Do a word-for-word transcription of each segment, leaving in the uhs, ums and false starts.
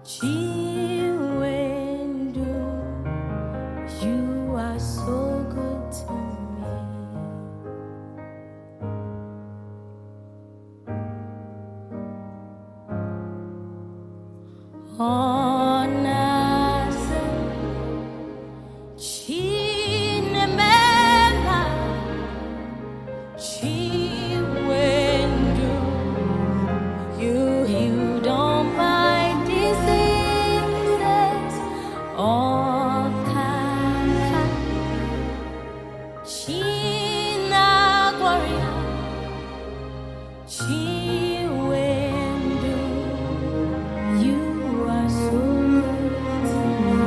Chiwendu, you are so good to me. Onasa, Chinemela, Chiwendu, you healed all my diseases. Oh, Kaka, China Gloria, Chiwendu, you are so good to me.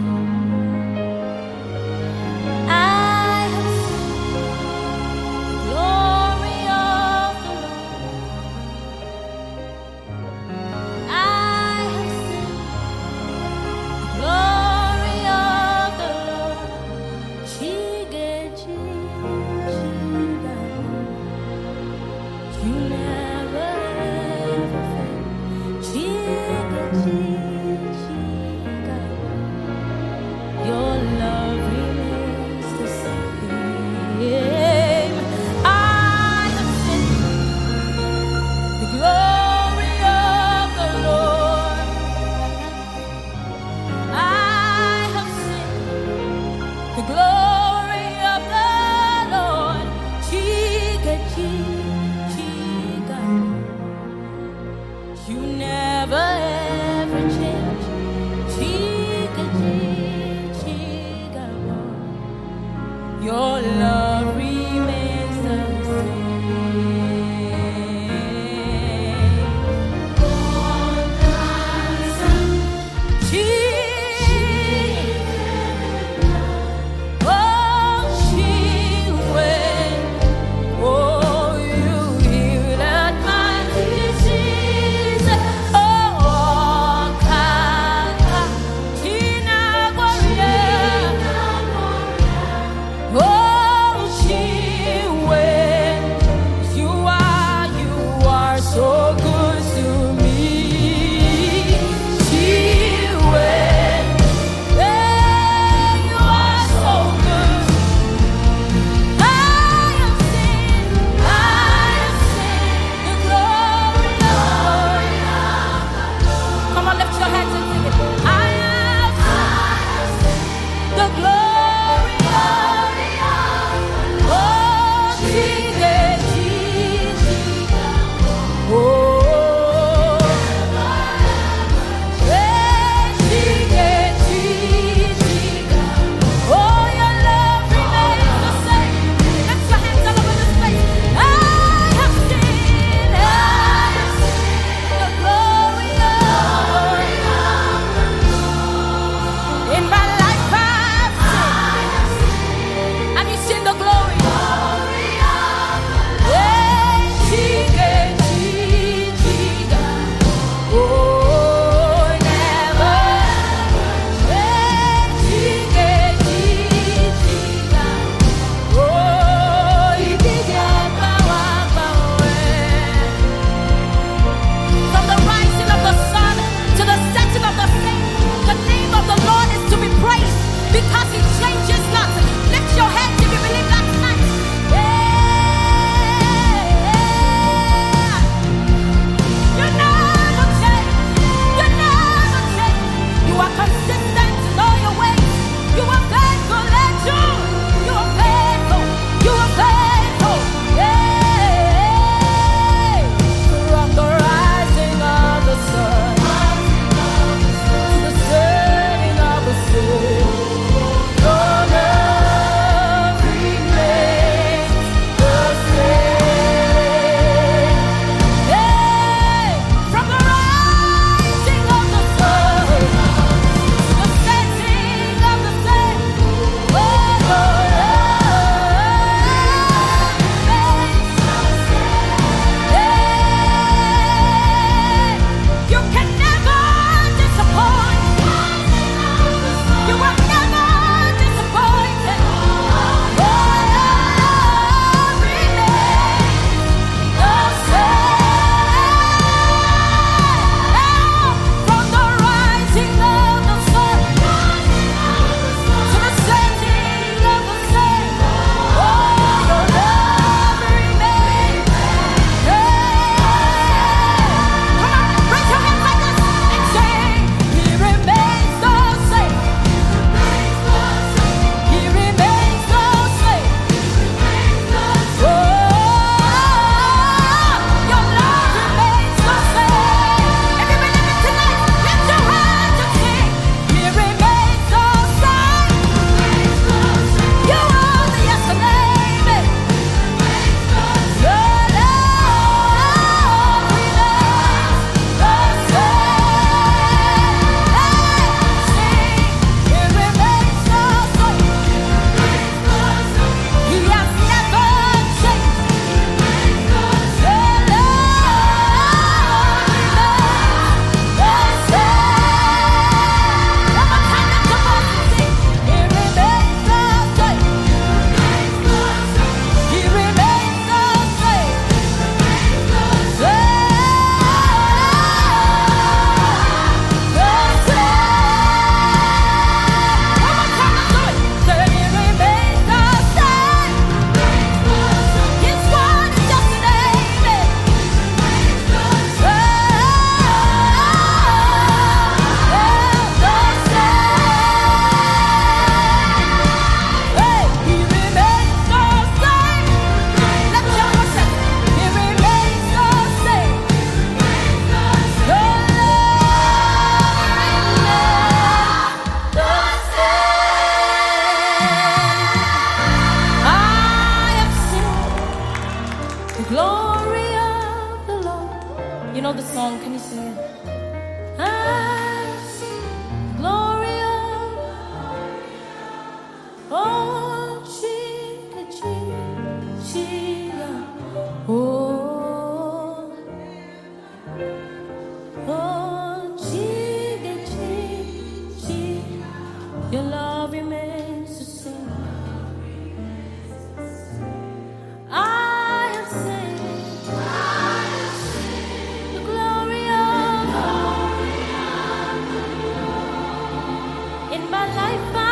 I have seen the glory of the Lord. I have seen the glory of the Lord. Chige, chige, chige. You never ever fail. Chige, chige, chige. Your love remains the same. I have seen the glory of the Lord. I have seen the glory of the Lord. Chiga, chiga, chiga. You never ever change. Chiga, chiga, chiga. Your love remains the same. Chiga, oh, Chiwen, oh, you healed my disease. Oh, Kaka, China Gloria, oh, Your love remains the same. I have seen the glory of in my life.